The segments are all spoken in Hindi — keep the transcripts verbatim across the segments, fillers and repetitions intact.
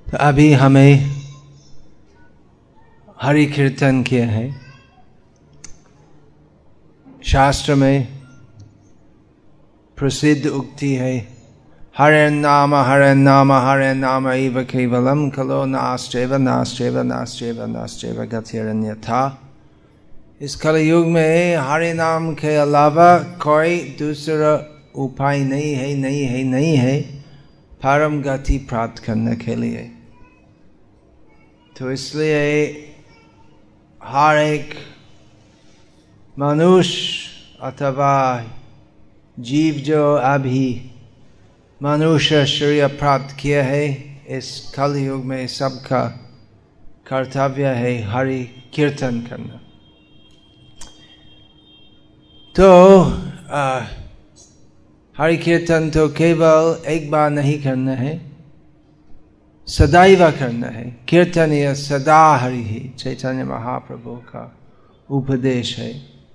तो अभी हमें हरि कीर्तन किए हैं। शास्त्र में प्रसिद्ध उक्ति है, हरे नाम हरे नाम हरे नाम एव केवलम खलो नास्त्येव नास्त्येव नास्त्येव नास्त्येव गतिरन्यथा। इस कलयुग में हरि नाम के अलावा कोई दूसरा उपाय नहीं है, नहीं है, नहीं है परम गति प्राप्त करने के लिए। तो इसलिए हर एक मनुष्य अथवा जीव जो अभी मनुष्य शरीर प्राप्त किया है, इस कलयुग में सबका कर्तव्य है हरि कीर्तन करना। तो आ, हरि कीर्तन तो केवल एक बार नहीं करना है, सदैव करना है। कीर्तन यह सदा हरि ही चैतन्य महाप्रभु का उपदेश है,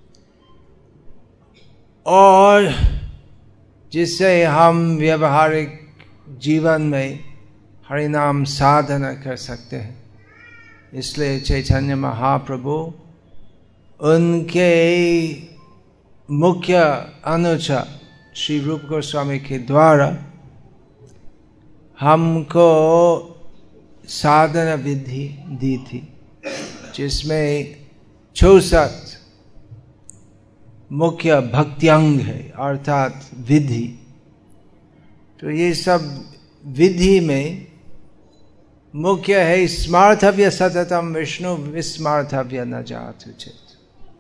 और जिससे हम व्यवहारिक जीवन में हरि नाम साधना कर सकते हैं। इसलिए चैतन्य महाप्रभु उनके मुख्य अनुचर श्री रूप गोस्वामी के द्वारा हमको साधना विधि दी थी, जिसमें चौसठ मुख्य भक्त्यांग है अर्थात विधि। तो ये सब विधि में मुख्य है स्मार्थव्य सततम विष्णु विस्मार्थव्य न जातु चेत।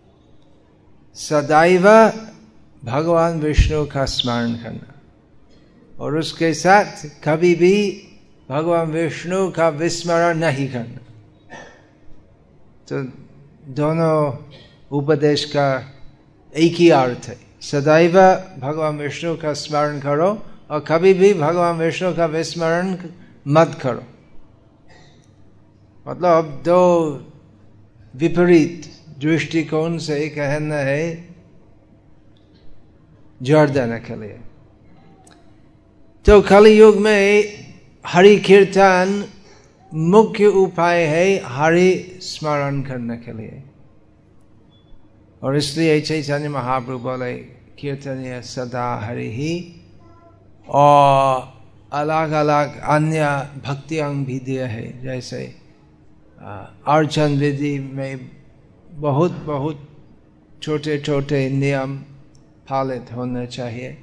सदैव भगवान विष्णु का स्मरण करना और उसके साथ कभी भी भगवान विष्णु का विस्मरण नहीं करना। तो दोनों उपदेश का एक ही अर्थ है, सदैव भगवान विष्णु का स्मरण करो और कभी भी भगवान विष्णु का विस्मरण मत करो। मतलब दो विपरीत दृष्टिकोण से कहना है जोर देने के लिए। तो कलयुग में हरि कीर्तन मुख्य उपाय है हरि स्मरण करने के लिए, और इसलिए चैतन्य महाप्रभु बोले कीर्तन सदा हरि ही। और अलग अलग अन्य भक्ति अंग भी दिए है, जैसे अर्चन विधि में बहुत बहुत छोटे छोटे नियम पालित होना चाहिए,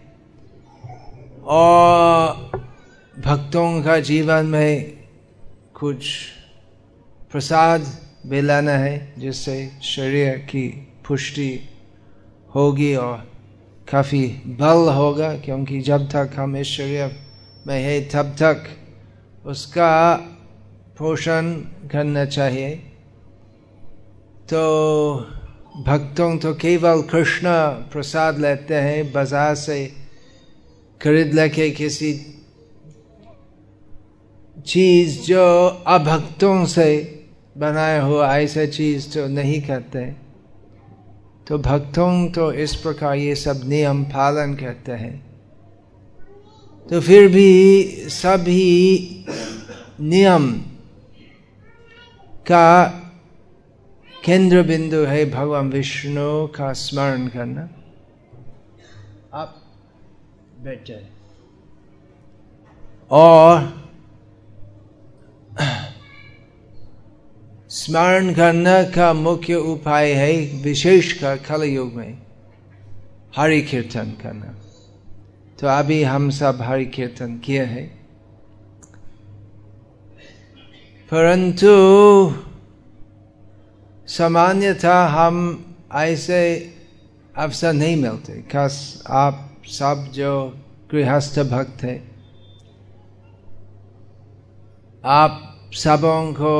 और भक्तों का जीवन में कुछ प्रसाद भी लेना है, जिससे शरीर की पुष्टि होगी और काफी बल होगा, क्योंकि जब तक हम इस शरीर में है तब तक उसका पोषण करना चाहिए। तो भक्तों तो केवल कृष्ण प्रसाद लेते हैं, बाजार से खरीद लेके किसी चीज जो अभक्तों से बनाया हुआ ऐसा चीज तो नहीं करते। तो भक्तों तो इस प्रकार ये सब नियम पालन करते हैं। तो फिर भी सभी नियम का केंद्र बिंदु है भगवान विष्णु का स्मरण करना। आप बैठ जाए। और स्मरण करने का मुख्य उपाय है विशेषकर कलयुग में हरि कीर्तन करना। तो अभी हम सब हरि कीर्तन किए हैं, परंतु सामान्यतः हम ऐसे अवसर नहीं मिलते। खास आप सब जो गृहस्थ भक्त है, आप सबों को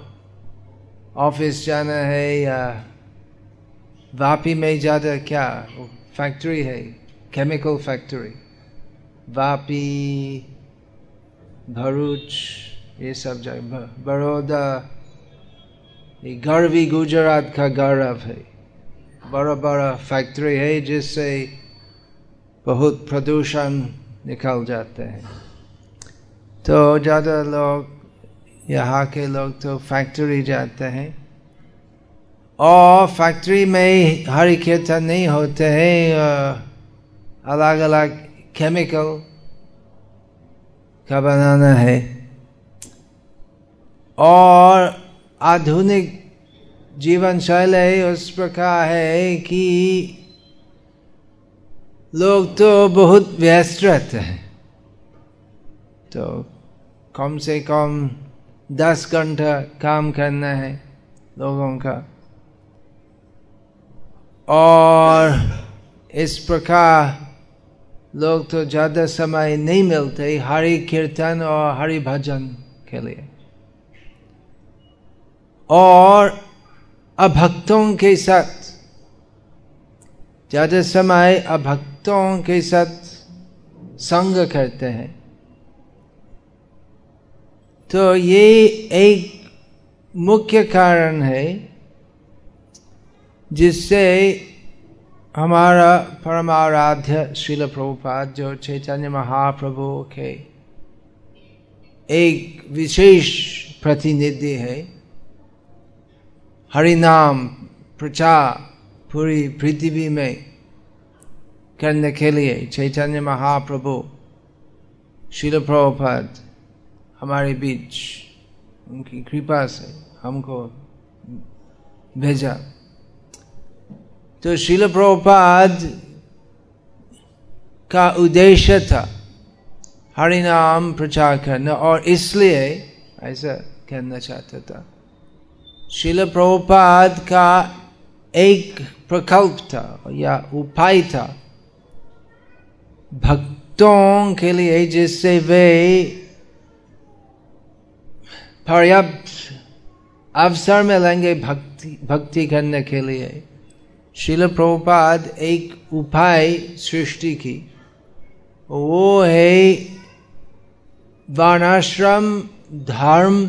ऑफिस जाना है या वापी में ज़्यादा क्या फैक्ट्री है, केमिकल फैक्ट्री, वापी, भरूच, ये सब जगह, बड़ौदा, ये गर्वी गुजरात का गौरव है। बड़ा बड़ा फैक्ट्री है जिससे बहुत प्रदूषण निकल जाते हैं। तो ज़्यादा लोग यहाँ के लोग तो फैक्ट्री जाते हैं और फैक्ट्री में हरि कीर्तन नहीं होते हैं, अलग अलग केमिकल का बनाना है। और आधुनिक जीवन शैली उस प्रकार है कि लोग तो बहुत व्यस्त रहते हैं, तो कम से कम दस घंटा काम करना है लोगों का, और इस प्रकार लोग तो ज़्यादा समय नहीं मिलते हरि कीर्तन और हरि भजन के लिए। और अभक्तों के साथ ज़्यादा समय अभक्तों के साथ संग करते हैं, तो ये एक मुख्य कारण है जिससे हमारा परमाराध्य श्रील प्रभुपाद, जो चैतन्य महाप्रभु के एक विशेष प्रतिनिधि है, हरि नाम प्रचार पूरी पृथ्वी में करने के लिए चैतन्य महाप्रभु श्रील प्रभुपाद हमारे बीच उनकी कृपा से हमको भेजा। तो श्रील प्रभुपाद का उद्देश्य था हरि नाम प्रचार करना, और इसलिए ऐसा कहना चाहता था। श्रील प्रभुपाद का एक प्रकल्प था या उपाय था भक्तों के लिए, जिससे वे पर्याप्त अवसर मिलेंगे भक्ति भक्ति करने के लिए। श्रील प्रभुपाद एक उपाय सृष्टि की, वो है वर्णाश्रम धर्म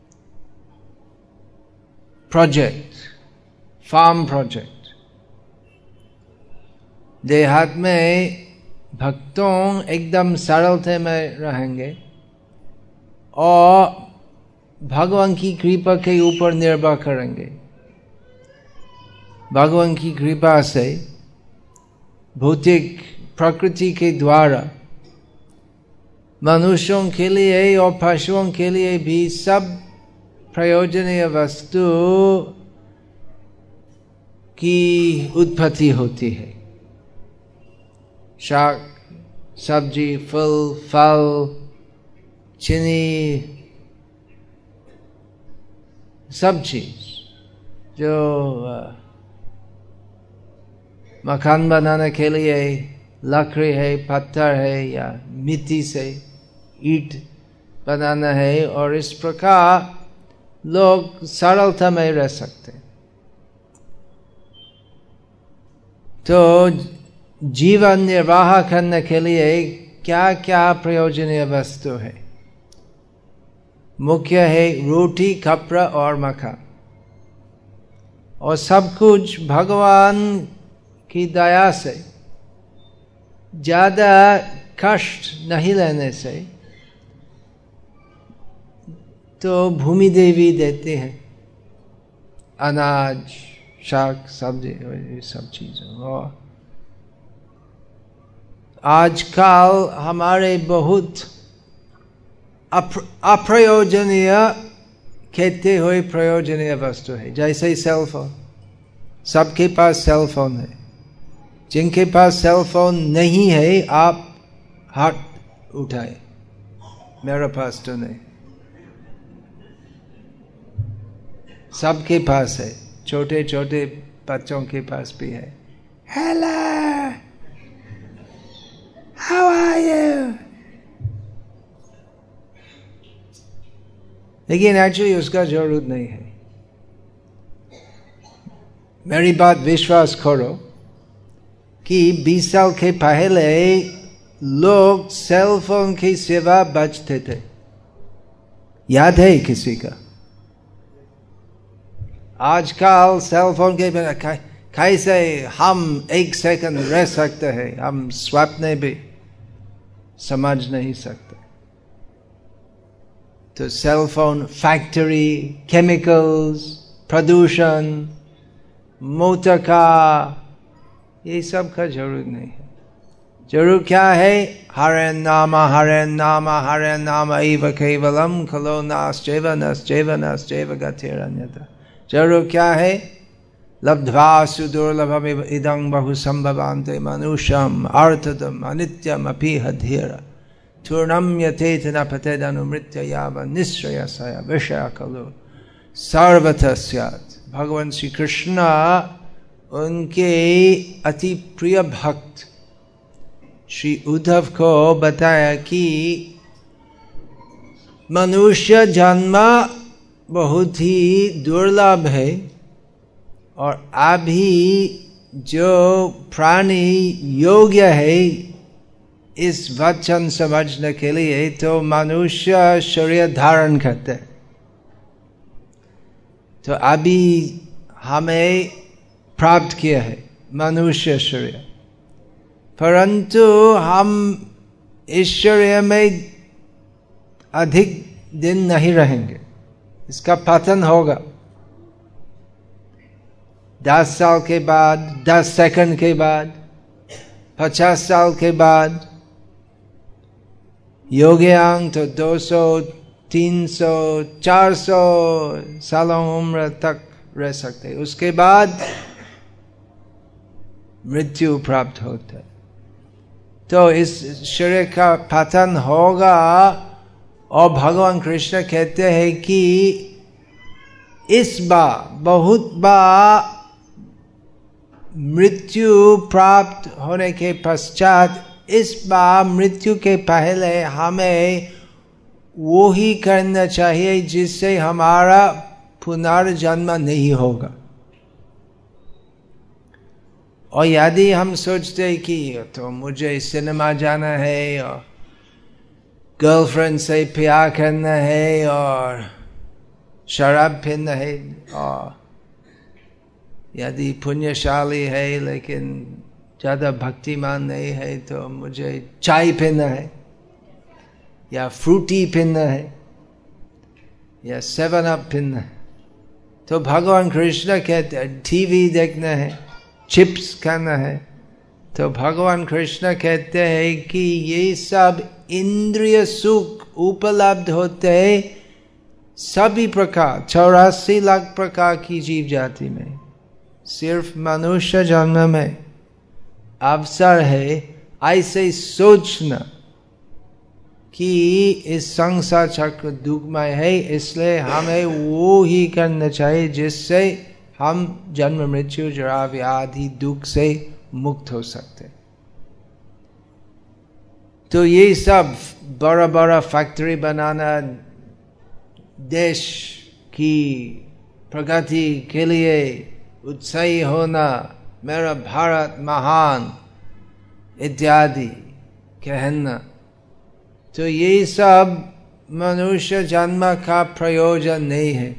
प्रोजेक्ट, फार्म प्रोजेक्ट। देहात में भक्तों एकदम सरलता में रहेंगे और भगवान की कृपा के ऊपर निर्भर करेंगे। भगवान की कृपा से भौतिक प्रकृति के द्वारा मनुष्यों के लिए और पशुओं के लिए भी सब प्रयोजनीय वस्तु की उत्पत्ति होती है। शाक सब्जी फल फल चीनी सब चीज जो मकान बनाने के लिए लकड़ी है, पत्थर है या मिट्टी से ईंट बनाना है, और इस प्रकार लोग सरलता में रह सकते। तो जीवन निर्वाह करने के लिए क्या क्या प्रयोजनीय वस्तु है? मुख्य है रोटी, कपड़ा और मकान, और सब कुछ भगवान की दया से ज्यादा कष्ट नहीं लेने से तो भूमि देवी देते हैं अनाज, शाक सब्जी, ये सब चीजें। और आजकल हमारे बहुत अप्रयोजनीय कहते हुए प्रयोजनीय वस्तु है, जैसे सेल फोन। सबके पास सेल फोन है। जिनके पास सेल फोन नहीं है आप हाथ उठाए, मेरे पास तो नहीं। सबके पास है, छोटे छोटे बच्चों के पास भी है। Hello, how are you? लेकिन एक्चुअली उसका जरूरत नहीं है। मेरी बात विश्वास करो कि बीस साल के पहले लोग सेल फोन की सेवा बचते थे। याद है किसी का? आजकल सेल फोन के बिना कैसे हम एक सेकंड रह सकते हैं, हम स्वप्न भी समझ नहीं सकते। तो सेल फोन फैक्ट्री, केमिकल्स, प्रदूषण, मोटर कार, ये सब का जरूरत नहीं है। जरूर क्या है? हरे नाम हरे नाम हरे नाम एव केवलम खलो नास्चैव नश्चैव नश्चैव गतिरन्यथा। जरूर क्या है? लब्ध्वा सुदुर्लभम इदं बहु संभवान्ते मनुष्यम अर्थदम अनित्यम अपीह धीर चूर्णम यथेत न पतेदनुमृत्य याव निश्रयसय विषय खलु सर्वतः स्यात्। भगवान श्री कृष्ण उनके अति प्रिय भक्त श्री उद्धव को बताया कि मनुष्य जन्म बहुत ही दुर्लभ है, और अभी जो प्राणी योग्य है इस वचन समझने के लिए तो मनुष्य शरीर धारण करते हैं। तो अभी हमें प्राप्त किया है मनुष्य शरीर, परंतु हम इस शरीर में अधिक दिन नहीं रहेंगे, इसका पतन होगा। दस साल के बाद, दस सेकंड के बाद, पचास साल के बाद, योग्यांग तो दो सौ, तीन सौ, चार सौ सालों उम्र तक रह सकते, उसके बाद मृत्यु प्राप्त होता है। तो इस शरीर का पतन होगा, और भगवान कृष्ण कहते हैं कि इस बार बहुत बार मृत्यु प्राप्त होने के पश्चात, इस बार मृत्यु के पहले हमें वो ही करना चाहिए जिससे हमारा पुनर्जन्म नहीं होगा। और यदि हम सोचते कि तो मुझे सिनेमा जाना है और गर्लफ्रेंड से प्यार करना है और शराब पीना है, और यदि पुण्यशाली है लेकिन ज़्यादा भक्तिमान नहीं है तो मुझे चाय पीना है या फ्रूटी पीना है या सेवन अप पीना है, तो भगवान कृष्ण कहते हैं टीवी देखना है, चिप्स खाना है, तो भगवान कृष्ण कहते हैं कि ये सब इंद्रिय सुख उपलब्ध होते हैं सभी प्रकार, चौरासी लाख प्रकार की जीव जाति में। सिर्फ मनुष्य जन्म में अवसर है ऐसे सोचना कि इस संसार चक्र दुखमय है, इसलिए हमें वो ही करना चाहिए जिससे हम जन्म मृत्यु जरा व्याधि दुख से मुक्त हो सकते। तो ये सब बड़ा बड़ा फैक्ट्री बनाना, देश की प्रगति के लिए उत्साही होना, मेरा भारत महान इत्यादि कहना, तो ये सब मनुष्य जन्म का प्रयोजन नहीं है।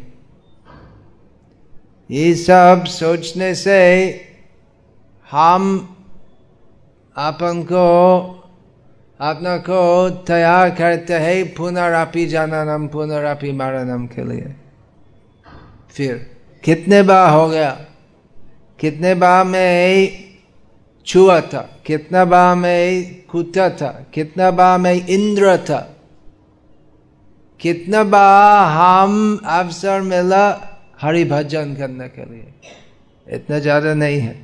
ये सब सोचने से हम अपन को अपना को तैयार करते हैं पुनरापि जननम पुनरापि मरणम के लिए। फिर कितने बार हो गया, कितने बार मैं छुआ था, कितना बार मैं कुत्ता था, कितना बार मैं इंद्र था, कितना बार हम अवसर मिला हरि भजन करने के लिए, इतना ज्यादा नहीं है।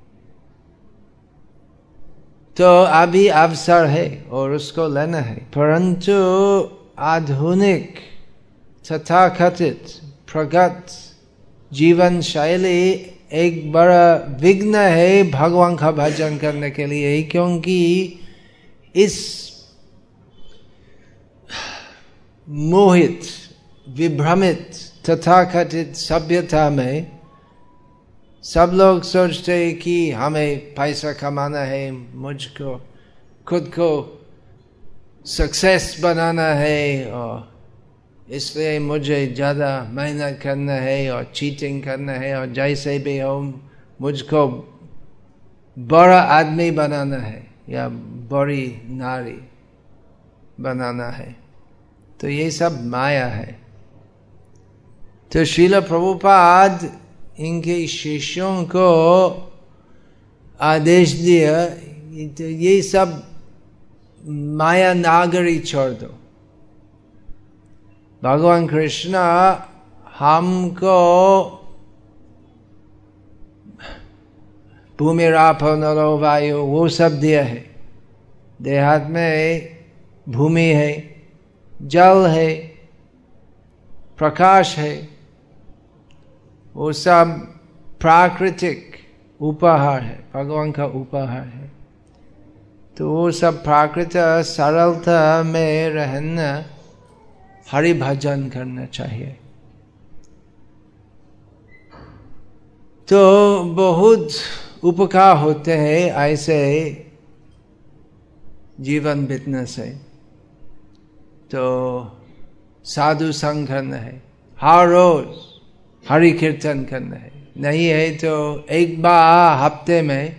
तो अभी अवसर है और उसको लेना है, परंतु आधुनिक तथाकथित प्रगत जीवन शैली एक बड़ा विघ्न है भगवान का भजन करने के लिए, क्योंकि इस मोहित विभ्रमित तथाकथित सभ्यता में सब लोग सोचते हैं कि हमें पैसा कमाना है, मुझको खुद को सक्सेस बनाना है, और इसलिए मुझे ज़्यादा मेहनत करना है और चीटिंग करना है, और जैसे भी हो मुझको बड़ा आदमी बनाना है या बड़ी नारी बनाना है। तो ये सब माया है। तो श्रील प्रभुपाद इनके शिष्यों को आदेश दिया, तो ये सब माया नागरी छोड़ दो। भगवान कृष्ण हमको भूमि रापो नलो वायु वो सब दिया है। देहात में भूमि है, जल है, प्रकाश है, वो सब प्राकृतिक उपहार है, भगवान का उपहार है। तो वो सब प्राकृतिक सरलता में रहना, हरि भजन करना चाहिए। तो बहुत उपकार होते हैं ऐसे जीवन बीतने से। तो साधु संग करना है, हर रोज हरि कीर्तन करना है, नहीं है तो एक बार हफ्ते में,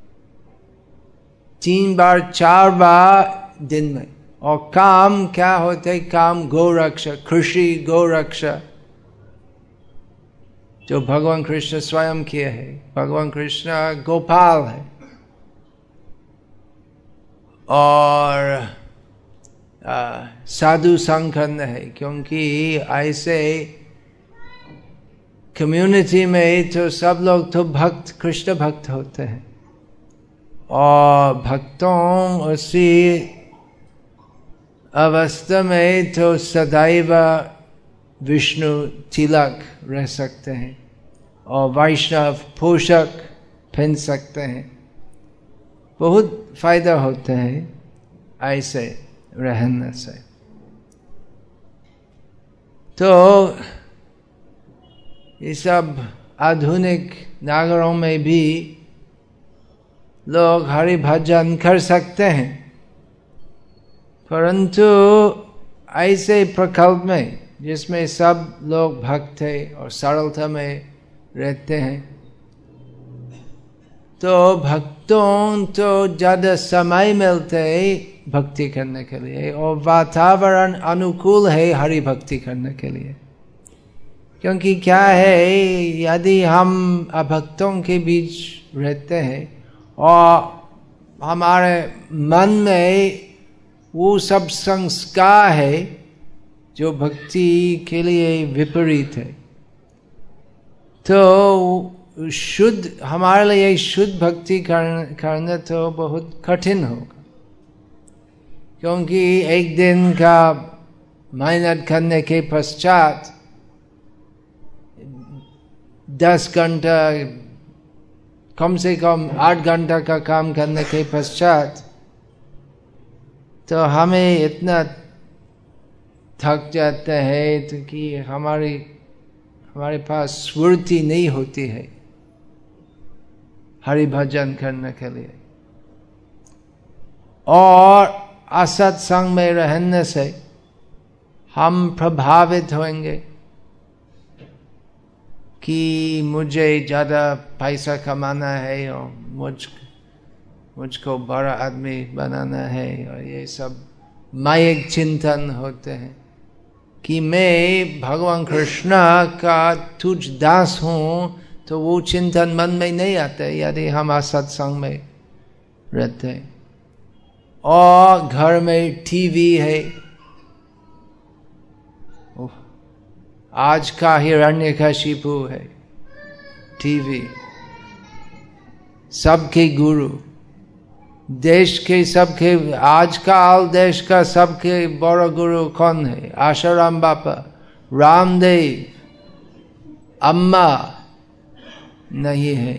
तीन बार चार बार दिन में। और काम क्या होते, काम गौ रक्षा, कृषि गौ रक्षा जो भगवान कृष्ण स्वयं किए है। भगवान कृष्ण गोपाल है। और आ, साधु संग करना है, क्योंकि ऐसे कम्युनिटी में तो सब लोग तो भक्त, कृष्ण भक्त होते हैं। और भक्तों उसी अवस्था में तो सदैव विष्णु तिलक रह सकते हैं और वैष्णव पोषक पहन सकते हैं। बहुत फायदा होते हैं ऐसे रहने से। तो ये सब आधुनिक नगरों में भी लोग हरि भजन कर सकते हैं, परंतु ऐसे प्रकल्प में जिसमें सब लोग भक्त है और सरलता में रहते हैं, तो भक्तों तो ज्यादा समय मिलते है भक्ति करने के लिए, और वातावरण अनुकूल है हरि भक्ति करने के लिए। क्योंकि क्या है, यदि हम अभक्तों के बीच रहते हैं और हमारे मन में वो सब संस्कार है जो भक्ति के लिए विपरीत है, तो शुद्ध, हमारे लिए शुद्ध भक्ति करना तो बहुत कठिन होगा। क्योंकि एक दिन का मेहनत करने के पश्चात, दस घंटा कम से कम आठ घंटा का काम करने के पश्चात तो हमें इतना थक जाता है तो कि हमारी हमारे पास स्फूर्ति नहीं होती है हरि भजन करने के लिए। और असत संग में रहने से हम प्रभावित होंगे कि मुझे ज़्यादा पैसा कमाना है और मुझ मुझको बड़ा आदमी बनाना है, और ये सब मायिक चिंतन होते हैं कि मैं भगवान कृष्ण का तुझ दास हूँ। तो वो चिंतन मन में नहीं आता यदि हम सत्संग में रहते हैं। और घर में टीवी है, आज का हिरण्यकशिपु है टीवी, सबके गुरु, देश के सबके, आजकल देश का सबके बड़ा गुरु कौन है? आशाराम बापा, रामदेव, अम्मा नहीं है।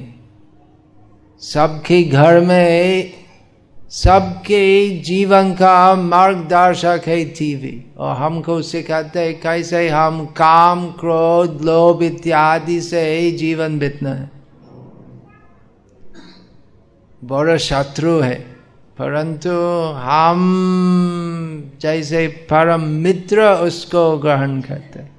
सबके घर में सबके जीवन का मार्गदर्शक है टीवी, और हमको सिखाते हैं कैसे हम काम, क्रोध, लोभ इत्यादि से जीवन बीतना है। बड़ा शत्रु है, परंतु हम जैसे परम मित्र उसको ग्रहण करते हैं,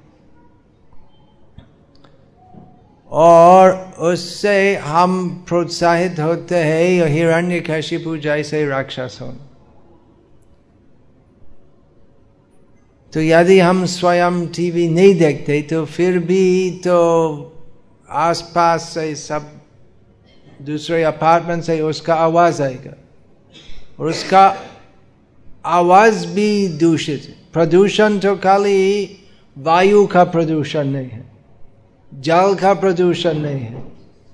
और उससे हम प्रोत्साहित होते हैं हिरण्यकशिपु जैसे राक्षस हो। तो यदि हम स्वयं टीवी नहीं देखते तो फिर भी तो आसपास से सब दूसरे अपार्टमेंट से उसका आवाज आएगा और उसका आवाज भी दूषित है। प्रदूषण तो खाली वायु का प्रदूषण नहीं है, जल का प्रदूषण नहीं है,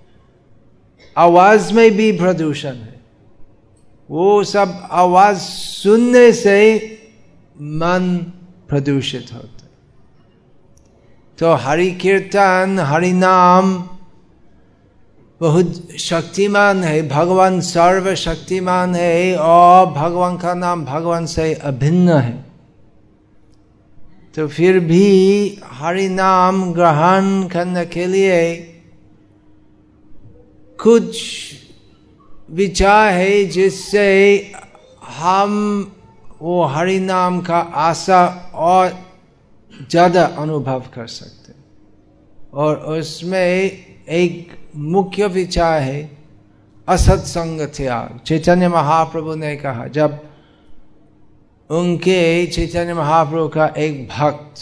आवाज में भी प्रदूषण है। वो सब आवाज सुनने से मन प्रदूषित होता है। तो हरि कीर्तन, हरि नाम बहुत शक्तिमान है, भगवान सर्व शक्तिमान है और भगवान का नाम भगवान से अभिन्न है। तो फिर भी हरि नाम ग्रहण करने के लिए कुछ विचार है जिससे हम वो हरि नाम का आशा और ज्यादा अनुभव कर सकते। और उसमें एक मुख्य विचार है असत्संग त्याग। चैतन्य महाप्रभु ने कहा, जब उनके चैतन्य महाप्रभु का एक भक्त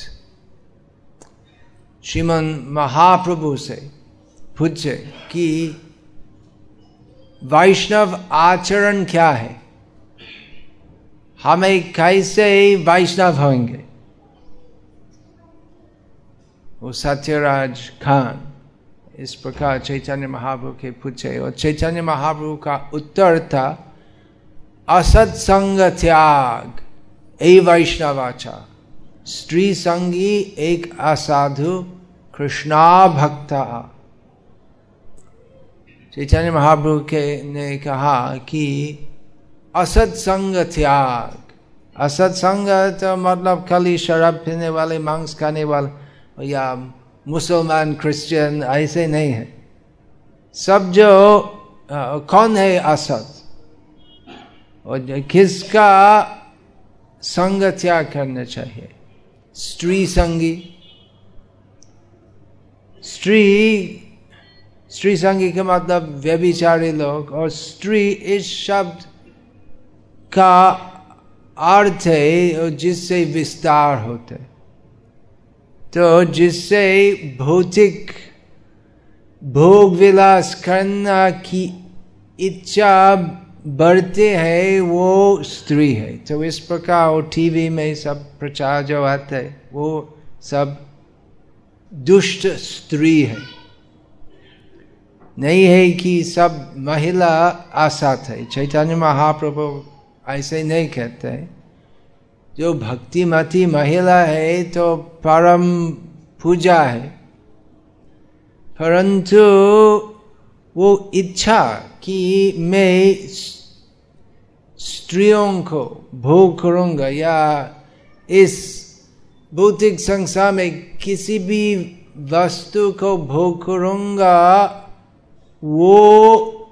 श्रीमन महाप्रभु से पूछे कि वैष्णव आचरण क्या है, हमें कैसे वैष्णव होंगे। वो सत्यराज खान इस प्रकार चैतन्य महाप्रभु के पूछे और चैतन्य महाप्रभु का उत्तर था असत्संग त्याग ए वैष्णवाचार, स्त्री संगी एक असाधु कृष्णा भक्ता। चैतन्य महाप्रभु के ने कहा कि असत्संग त्याग, असत्संग तो मतलब खाली शराब पीने वाले, मांस खाने वाले या मुसलमान क्रिश्चियन ऐसे नहीं है। सब जो आ, कौन है असत और किसका संग त्याग करना चाहिए। स्त्री संगी, स्त्री स्त्री संगी का मतलब व्यभिचारी लोग, और स्त्री इस शब्द का अर्थ है जिससे विस्तार होते, तो जिससे भौतिक भोग विलास करना की इच्छा बढ़ते हैं वो स्त्री है। तो इस प्रकार वो टीवी में सब प्रचार जो आते है वो सब दुष्ट स्त्री है। नहीं है कि सब महिला असत है। चैतन्य महाप्रभु ऐसे नहीं कहते हैं। जो भक्तिमती महिला है तो परम पूजा है, परंतु वो इच्छा कि मैं स्त्रियों को भोग करूंगा या इस भौतिक संसार में किसी भी वस्तु को भोग करूंगा, वो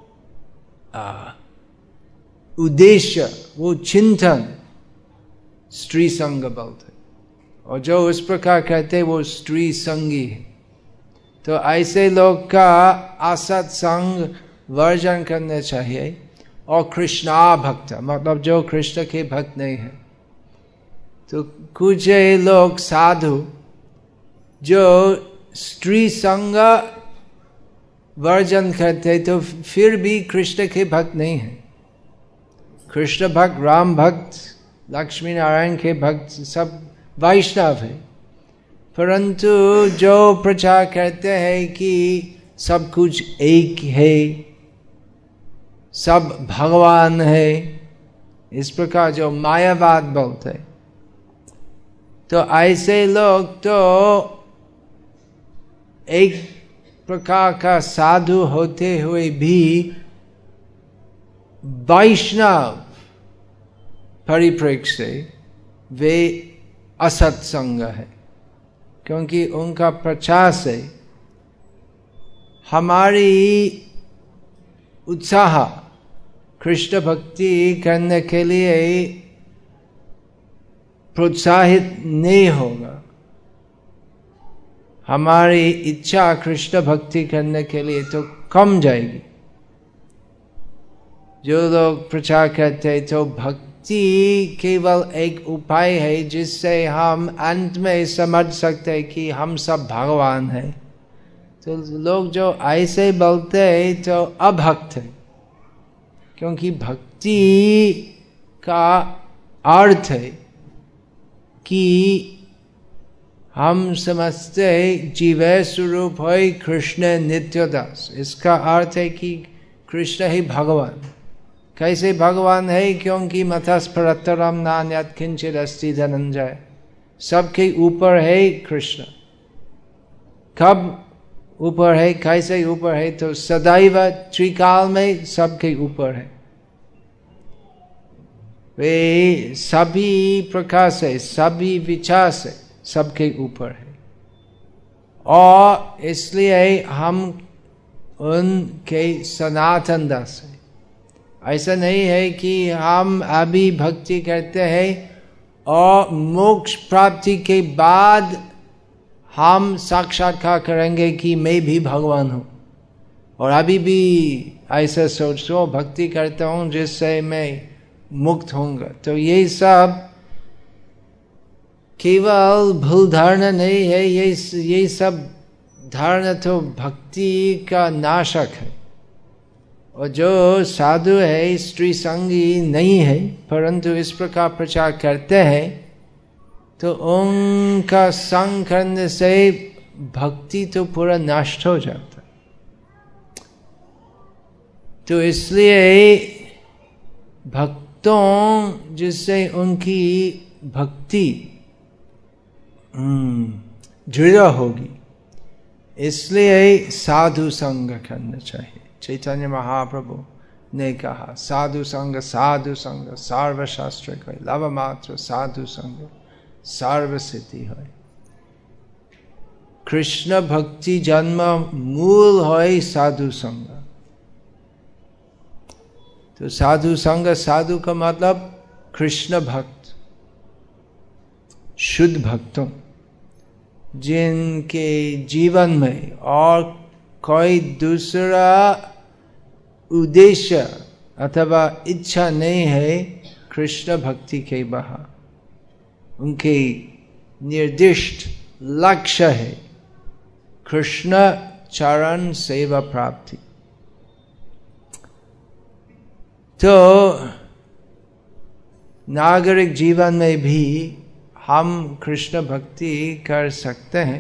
उद्देश्य, वो चिंतन स्त्री संग बोलते, और जो उस प्रकार कहते वो स्त्री संगी है। तो ऐसे लोग का असत संग वर्जन करना चाहिए। और कृष्णा भक्त मतलब जो कृष्ण के भक्त नहीं है। तो कुछ लोग साधु जो स्त्री संग वर्जन करते तो फिर भी कृष्ण के भक्त नहीं है। कृष्ण भक्त, राम भक्त, लक्ष्मी नारायण के भक्त सब वैष्णव है, परंतु जो प्रचार करते हैं कि सब कुछ एक है, सब भगवान है, इस प्रकार जो मायावाद बोलते, तो ऐसे लोग तो एक प्रकार का साधु होते हुए भी वैष्णव परिप्रेक्ष्य से वे असत्संग है, क्योंकि उनका प्रचार से हमारी उत्साह कृष्ण भक्ति करने के लिए प्रोत्साहित नहीं होगा। हमारी इच्छा कृष्ण भक्ति करने के लिए तो कम जाएगी। जो लोग प्रचार करते तो भक्त भक्ति केवल एक उपाय है जिससे हम अंत में समझ सकते हैं कि हम सब भगवान हैं। तो लोग जो ऐसे बोलते हैं तो अभक्त है, क्योंकि भक्ति का अर्थ है कि हम समझते हैं जीवे स्वरूप है कृष्ण नित्यदास। इसका अर्थ है कि कृष्ण ही भगवान। कैसे भगवान है? क्योंकि मथस परतरम नान्यत् किंचित् अस्ति धनंजय, सबके ऊपर है कृष्ण। कब ऊपर है, कैसे ऊपर है? तो सदैव त्रिकाल में सबके ऊपर है। वे सभी प्रकार से, सभी विचार से सबके ऊपर है, और इसलिए हम उनके सनातन दास है। ऐसा नहीं है कि हम अभी भक्ति करते हैं और मोक्ष प्राप्ति के बाद हम साक्षात्कार करेंगे कि मैं भी भगवान हूँ, और अभी भी ऐसा सोचो भक्ति करता हूँ जिससे मैं मुक्त होऊंगा। तो ये सब केवल भूल धारणा नहीं है, ये ये सब धारणा तो भक्ति का नाशक है। और जो साधु है, स्त्री संगी नहीं है, परंतु इस प्रकार प्रचार करते हैं, तो उनका संग करने से भक्ति तो पूरा नष्ट हो जाता है। तो इसलिए भक्तों जिससे उनकी भक्ति दृढ़ होगी, इसलिए साधु संग करना चाहिए। चैतन्य महाप्रभु ने कहा साधु संग साधु संग सर्वशास्त्र कहे, लव मात्र साधु संग सर्व सिद्धि है। कृष्ण भक्ति जन्म मूल है साधु संग। तो साधु संग, साधु का मतलब कृष्ण भक्त, शुद्ध भक्तों, जिनके जीवन में और कोई दूसरा उद्देश्य अथवा इच्छा नहीं है कृष्ण भक्ति के बाहर। उनके निर्दिष्ट लक्ष्य है कृष्ण चरण सेवा प्राप्ति। तो नागरिक जीवन में भी हम कृष्ण भक्ति कर सकते हैं,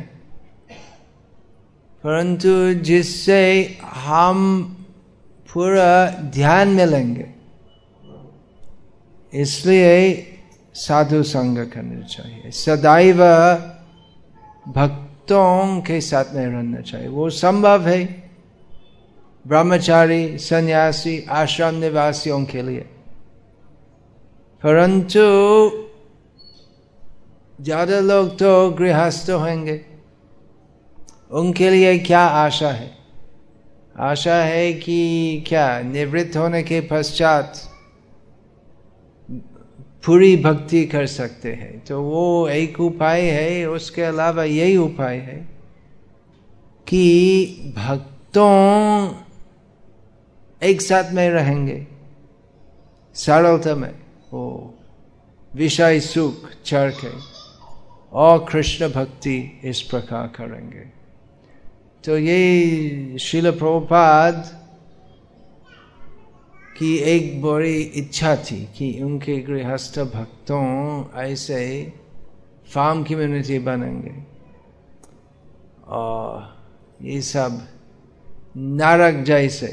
परंतु जिससे हम पूरा ध्यान में लेंगे, इसलिए साधु संग करना चाहिए। सदैव भक्तों के साथ में रहना चाहिए। वो संभव है ब्रह्मचारी, सन्यासी, आश्रम निवासियों के लिए, परंतु ज्यादा लोग तो गृहस्थ होंगे। उनके लिए क्या आशा है? आशा है कि क्या निवृत्त होने के पश्चात पूरी भक्ति कर सकते हैं। तो वो एक उपाय है। उसके अलावा यही उपाय है कि भक्तों एक साथ में रहेंगे, सरलता में, वो विषय सुख चढ़ के, और कृष्ण भक्ति इस प्रकार करेंगे। तो ये श्रील प्रभुपाद की एक बड़ी इच्छा थी कि उनके गृहस्थ भक्तों ऐसे फार्म कम्युनिटी बनेंगे, और ये सब नरक जैसे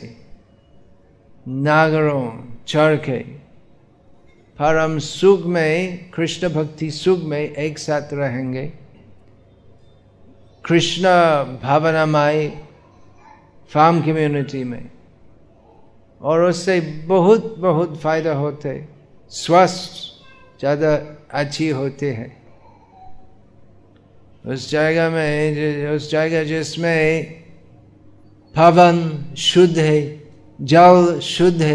नागरों चढ़ के परम सुख में, कृष्ण भक्ति सुख में एक साथ रहेंगे, कृष्ण भावनामय फार्म कम्युनिटी में, और उससे बहुत बहुत फायदा होते, स्वास्थ्य ज़्यादा अच्छी होते हैं। उस जगह में, उस जगह जिसमें पवन शुद्ध है, जल शुद्ध है,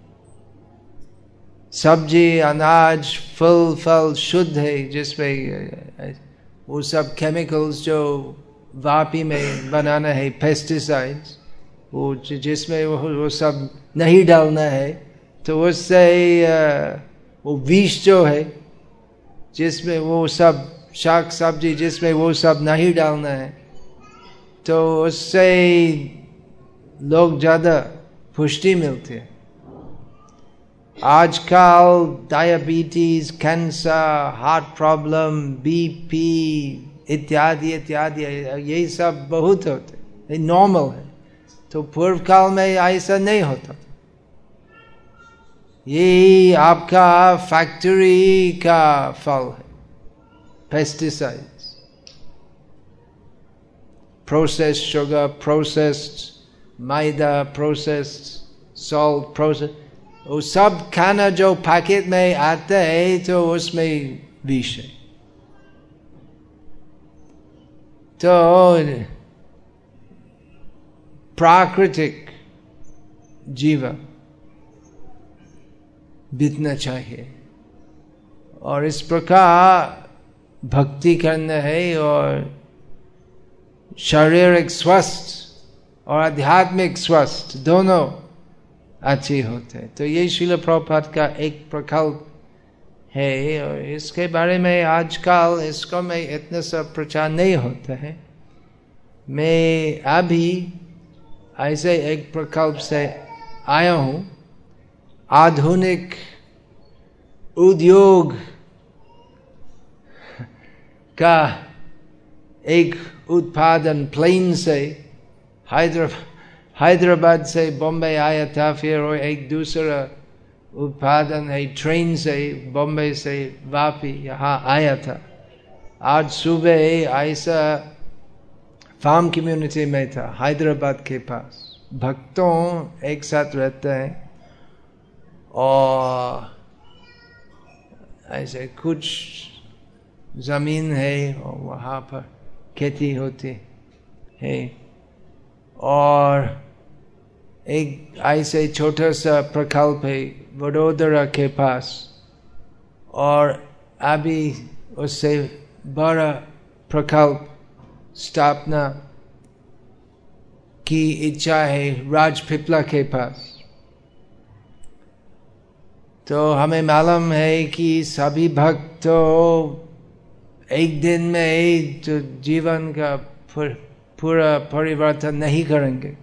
सब्जी अनाज फल फल शुद्ध है, जिसमें वो सब केमिकल्स जो वापी में बनाना है, पेस्टिसाइड्स, वो जिसमें वो, वो सब नहीं डालना है, तो उससे वो विष जो है जिसमें वो सब शाक सब्जी जिसमें वो सब नहीं डालना है, तो उससे लोग ज्यादा पुष्टि मिलती है। आजकल diabetes, cancer, heart problem, BP इत्यादि इत्यादि यही सब बहुत होते, ये नॉर्मल है। तो पूर्व काल में ऐसा नहीं होता। ये आपका फैक्ट्री का फल है, pesticides, processed sugar, processed maida, processed salt, process वो सब खाना जो पैकेट में आता है तो उसमें विष है। तो प्राकृतिक जीवन बीतना चाहिए और इस प्रकार भक्ति करना है और शारीरिक स्वस्थ और आध्यात्मिक स्वस्थ दोनों अच्छे होते हैं। तो ये श्रील प्रभुपाद का एक प्रकल्प है और इसके बारे में आजकल इसको में इतना सब प्रचार नहीं होता है। मैं अभी ऐसे एक प्रकल्प से आया हूँ, आधुनिक उद्योग का एक उत्पादन प्लेन से हैदराबाद हैदराबाद से बॉम्बे आया था, फिर वो एक दूसरा उत्पादन है ट्रेन से बॉम्बे से वापी यहाँ आया था। आज सुबह ऐसा फार्म कम्युनिटी में था हैदराबाद के पास, भक्तों एक साथ रहते हैं और ऐसे कुछ जमीन है और वहाँ पर खेती होती है और एक ऐसे छोटा सा प्रकल्प है वडोदरा के पास और अभी उससे बड़ा प्रकल्प स्थापना की इच्छा है राजपीपला के पास। तो हमें मालूम है कि सभी भक्त तो एक दिन में जो जीवन का पूरा परिवर्तन नहीं करेंगे,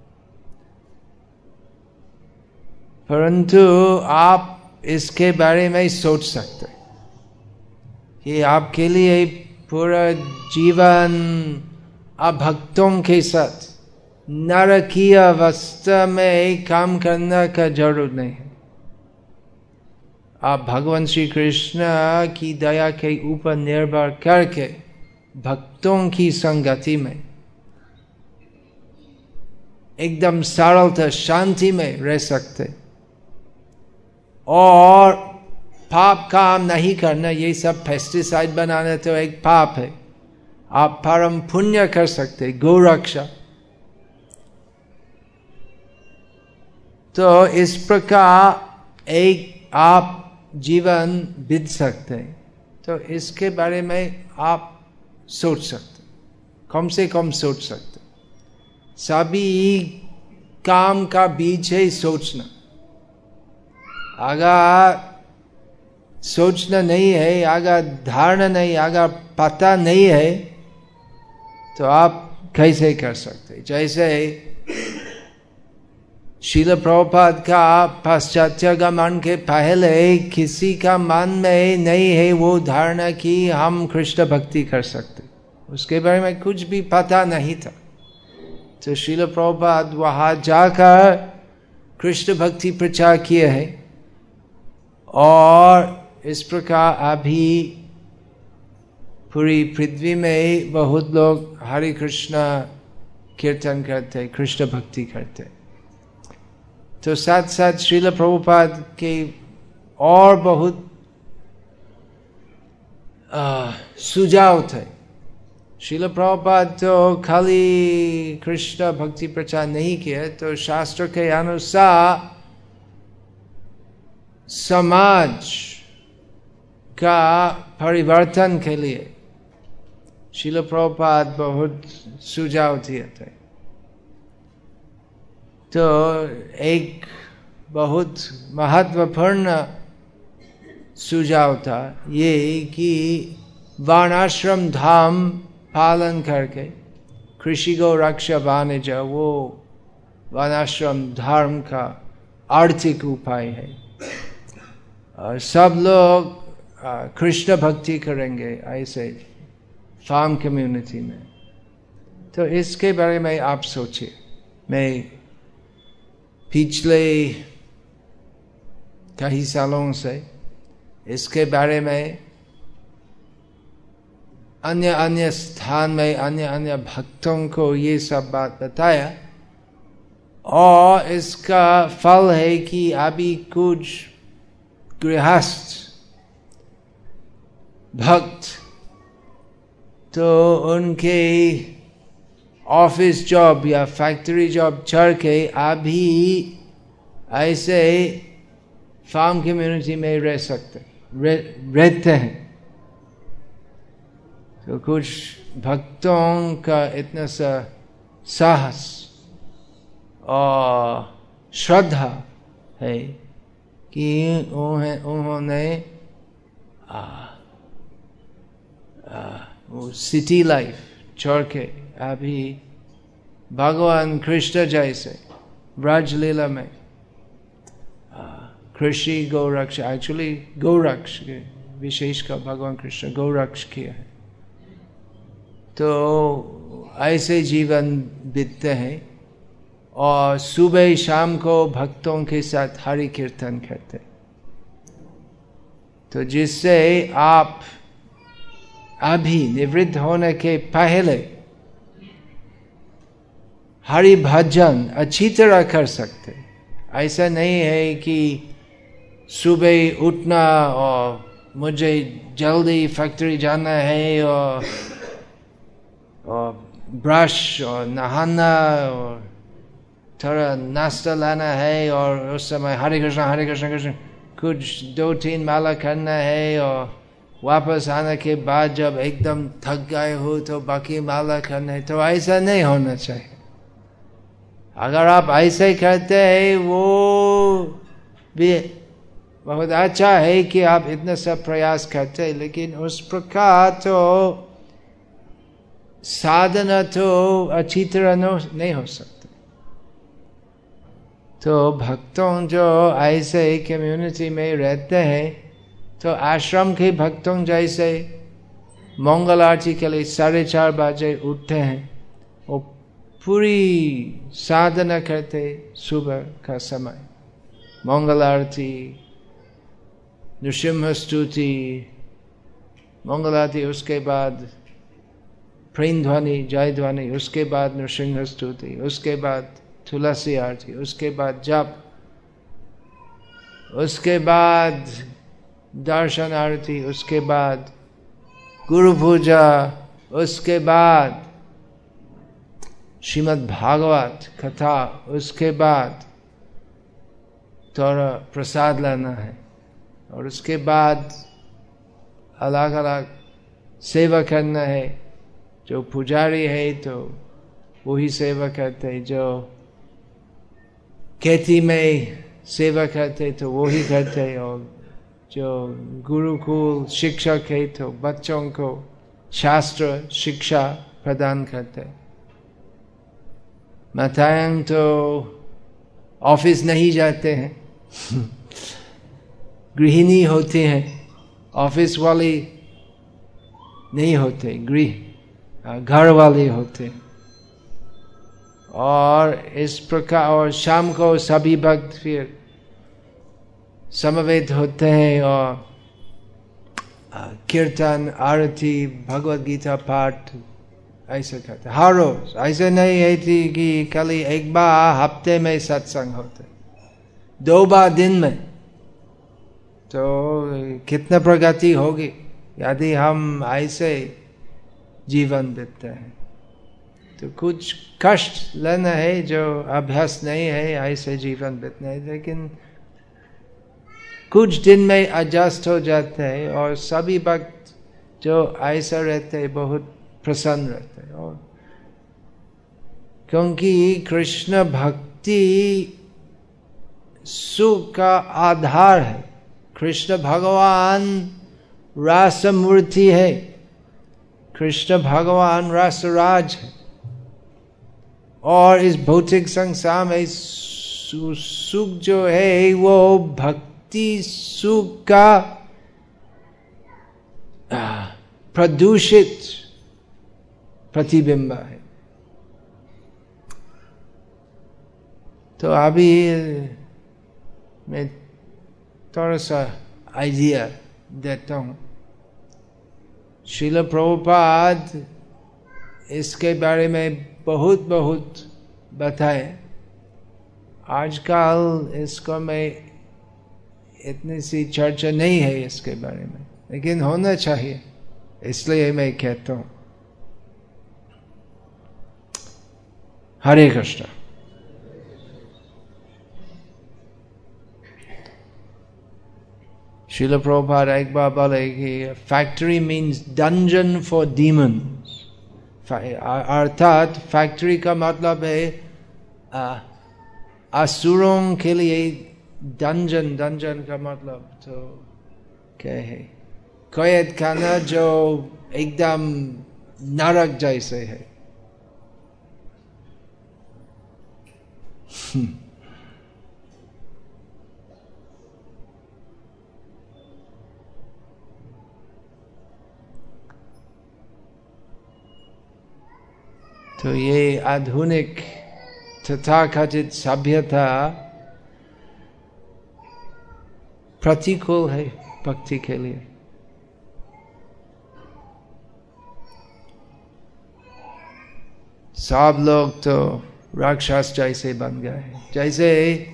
परंतु आप इसके बारे में सोच सकते हैं कि आपके लिए पूरा जीवन आप भक्तों के साथ नरकीय अवस्था में काम करने का जरूरत नहीं है। आप भगवान श्री कृष्ण की दया के ऊपर निर्भर करके भक्तों की संगति में एकदम सरलता शांति में रह सकते और पाप काम नहीं करना। ये सब पेस्टिसाइड बनाना तो एक पाप है, आप परम पुण्य कर सकते, गौ रक्षा। तो इस प्रकार एक आप जीवन बीत सकते हैं। तो इसके बारे में आप सोच सकते, कम से कम सोच सकते। सभी काम का बीज है सोचना। अगर सोचना नहीं है, अगर धारणा नहीं, अगर पता नहीं है, तो आप कैसे कर सकते? जैसे श्रील प्रभुपाद का पाश्चात्य गमन के पहले किसी का मन में नहीं है वो धारणा कि हम कृष्ण भक्ति कर सकते, उसके बारे में कुछ भी पता नहीं था। तो श्रील प्रभुपाद वहां जाकर कृष्ण भक्ति प्रचार किए हैं और इस प्रकार अभी पूरी पृथ्वी में बहुत लोग हरे कृष्ण कीर्तन करते, कृष्ण भक्ति करते। तो साथ साथ श्रील प्रभुपाद के और बहुत सुझाव थे। श्रील प्रभुपाद तो खाली कृष्ण भक्ति प्रचार नहीं किया, तो शास्त्र के अनुसार समाज का परिवर्तन के लिए श्रील प्रभुपाद बहुत सुझाव दिए थे। तो एक बहुत महत्वपूर्ण सुझाव था ये कि वर्णाश्रम धाम पालन करके कृषि गौ रक्षा वाणिज्य वो वर्णाश्रम धर्म का आर्थिक उपाय है और सब लोग कृष्ण भक्ति करेंगे ऐसे फार्म कम्युनिटी में। तो इसके बारे में आप सोचिए। मैं पिछले कई सालों से इसके बारे में अन्य अन्य स्थान में अन्य अन्य भक्तों को ये सब बात बताया और इसका फल है कि अभी कुछ गृहस्थ भक्त तो उनके ऑफिस जॉब या फैक्ट्री जॉब छोड़ के अभी ऐसे फार्म कम्युनिटी में रह सकते रह, रहते हैं। तो कुछ भक्तों का इतना सा साहस और श्रद्धा है कि उन्होंने वो सिटी लाइफ छोड़ के अभी भगवान कृष्ण जैसे ब्रजलीला में कृषि गौरक्ष एक्चुअली गौरक्ष विशेष का भगवान कृष्ण गौरक्ष किया है। तो ऐसे जीवन बीतते हैं और सुबह शाम को भक्तों के साथ हरि कीर्तन करते। तो जिससे आप अभी निवृत्त होने के पहले हरि भजन अच्छी तरह कर सकते। ऐसा नहीं है कि सुबह उठना और मुझे जल्दी फैक्ट्री जाना है और और ब्रश और नहाना और थोड़ा नाश्ता लाना है और उस समय हरे कृष्ण हरे कृष्ण कृष्ण कुछ दो तीन माला करना है और वापस आने के बाद जब एकदम थक गए हो तो बाकी माला करना है। तो ऐसा नहीं होना चाहिए। अगर आप ऐसे करते हैं वो भी बहुत अच्छा है कि आप इतना सब प्रयास करते हैं, लेकिन उस प्रकार तो साधना तो अच्छी तरह नहीं हो सकती। तो भक्तों जो ऐसे कम्युनिटी में रहते हैं तो आश्रम के भक्तों जैसे मंगल आरती के लिए साढ़े चार बजे उठते हैं, वो पूरी साधना करते सुबह का समय, मंगल आरती, नृसिंह स्तुति, मंगल आरती, उसके बाद प्रेम ध्वनि जय ध्वनि, उसके बाद नृसिंह स्तुति, उसके बाद तुलसी आरती, उसके बाद जप, उसके बाद दर्शन आरती, उसके बाद गुरु पूजा, उसके बाद श्रीमद् भागवत कथा, उसके बाद थोड़ा प्रसाद लाना है और उसके बाद अलग अलग सेवा करना है। जो पुजारी है तो वही सेवा करते हैं, जो खेती में सेवा करते तो वही करते हैं, और जो गुरुकुल शिक्षक है तो बच्चों को शास्त्र शिक्षा प्रदान करते। माताएं तो ऑफिस नहीं जाते हैं गृहिणी होती हैं, ऑफिस वाली नहीं होते, गृह घर वाले होते। और इस प्रकार और शाम को सभी भक्त फिर समवेत होते हैं और कीर्तन आरती भगवत गीता पाठ ऐसे करते हर रोज। ऐसे नहीं है थी कि कल एक बार हफ्ते में सत्संग होते, दो बार दिन में, तो कितना प्रगति होगी यदि हम ऐसे जीवन बीतते हैं। तो कुछ कष्ट लेना है, जो अभ्यास नहीं है ऐसे जीवन बीतना है, लेकिन कुछ दिन में एडजस्ट हो जाते हैं और सभी भक्त जो ऐसा रहते हैं बहुत प्रसन्न रहते हैं। और क्योंकि कृष्ण भक्ति सुख का आधार है, कृष्ण भगवान रास मूर्ति है, कृष्ण भगवान रासराज है, और इस भौतिक संसार में सुख जो है वो भक्ति सुख का प्रदूषित प्रतिबिंब है। तो अभी मैं थोड़ा सा आइडिया देता हूँ। श्रील प्रभुपाद इसके बारे में बहुत बहुत बताए। आजकल इसको में इतनी सी चर्चा नहीं है इसके बारे में, लेकिन होना चाहिए, इसलिए मैं कहता हूँ। हरे कृष्ण। श्रील प्रभुपाद एक बार बोले कि factory means dungeon for demons. अर्थात फैक्ट्री का मतलब है असुरों के लिए डंजन। डंजन का मतलब तो क्या है? कैद खाना जो एकदम नरक जैसे है। तो ये आधुनिक तथाकथित सभ्यता प्रतिकूल है भक्ति के लिए। सब लोग तो राक्षस जैसे बन गए। जैसे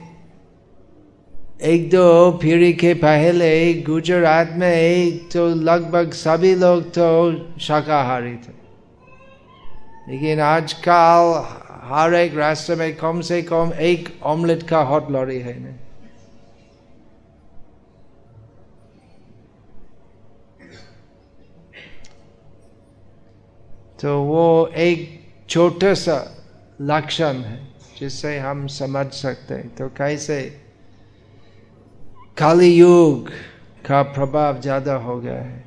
एक दो पीढ़ी के पहले गुजरात में तो लगभग सभी लोग तो शाकाहारी थे, लेकिन आजकल हर एक रास्ते में कम से कम एक ऑमलेट का हॉटलॉरी है ना। तो वो एक छोटा सा लक्षण है जिससे हम समझ सकते हैं तो कैसे कली युग का प्रभाव ज्यादा हो गया है।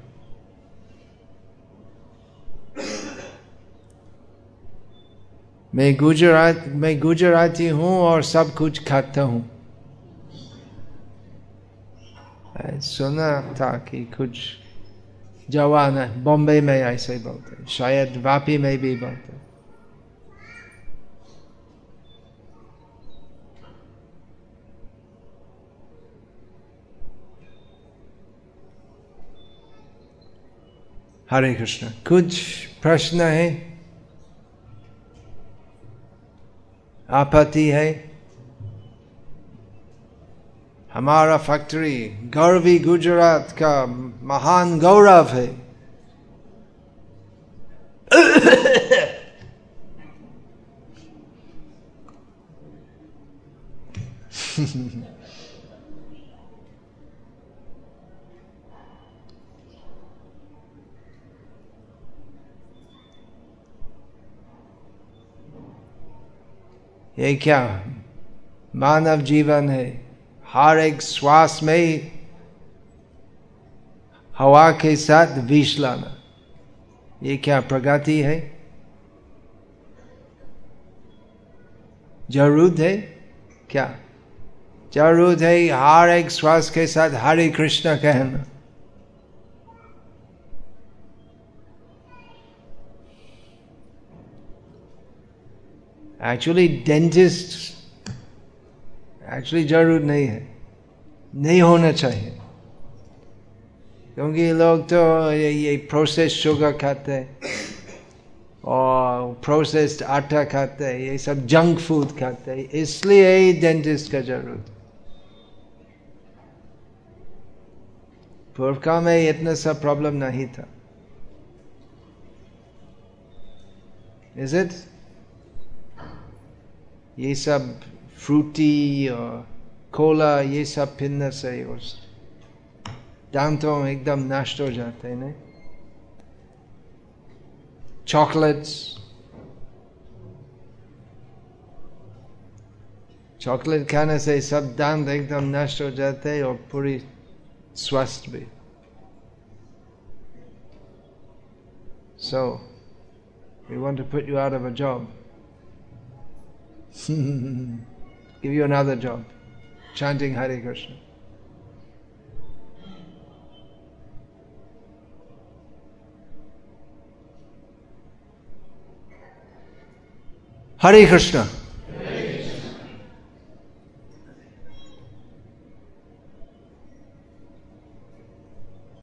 मैं गुजरात मैं गुजराती हूँ और सब कुछ खाता हूँ। सुना था कि कुछ जवान है बॉम्बे में ऐसे बोलते, शायद वापी में भी बोलते। हरे कृष्ण। कुछ प्रश्न है, आपत्ति है? हमारा फैक्ट्री गौरवी गुजरात का महान गौरव है। ये क्या मानव जीवन है? हर एक श्वास में हवा के साथ विष लाना, ये क्या प्रगति है? जरूरत है क्या? जरूरत है हर एक श्वास के साथ हरे कृष्ण कहना। एक्चुअली डेंटिस्ट एक्चुअली जरूरत नहीं है, नहीं होना चाहिए, क्योंकि लोग तो ये, ये प्रोसेस्ड शुगर खाते हैं और प्रोसेस्ड आटा खाते हैं, ये सब जंक फूड खाते हैं, इसलिए डेंटिस्ट का जरूरत। पूर्व काल में इतना सा प्रॉब्लम नहीं था। Is it? ये सब फ्रूटी और कोला ये सब पीने से उस दांतों एकदम नष्ट हो जाते हैं ना। चॉकलेट्स चॉकलेट खाने से सब दांत एकदम नष्ट हो जाते हैं और पूरी स्वस्थ भी. So, we want to put you out of a job. Give you another job, chanting Hare Krishna. Hare Krishna.